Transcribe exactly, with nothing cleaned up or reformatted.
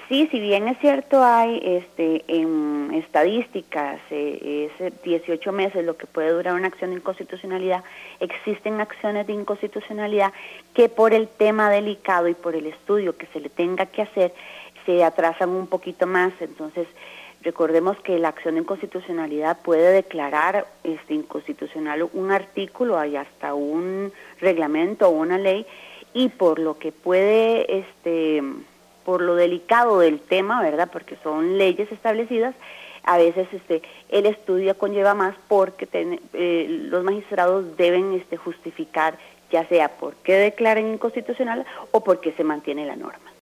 Sí, si bien es cierto, hay este en estadísticas, eh, es dieciocho meses lo que puede durar una acción de inconstitucionalidad, existen acciones de inconstitucionalidad que por el tema delicado y por el estudio que se le tenga que hacer, se atrasan un poquito más. Entonces, recordemos que la acción de inconstitucionalidad puede declarar este inconstitucional un artículo, hay hasta un reglamento o una ley, y por lo que puede este por lo delicado del tema, ¿verdad? Porque son leyes establecidas, a veces este el estudio conlleva más porque ten, eh, los magistrados deben este justificar, ya sea por qué declaren inconstitucional o por qué se mantiene la norma.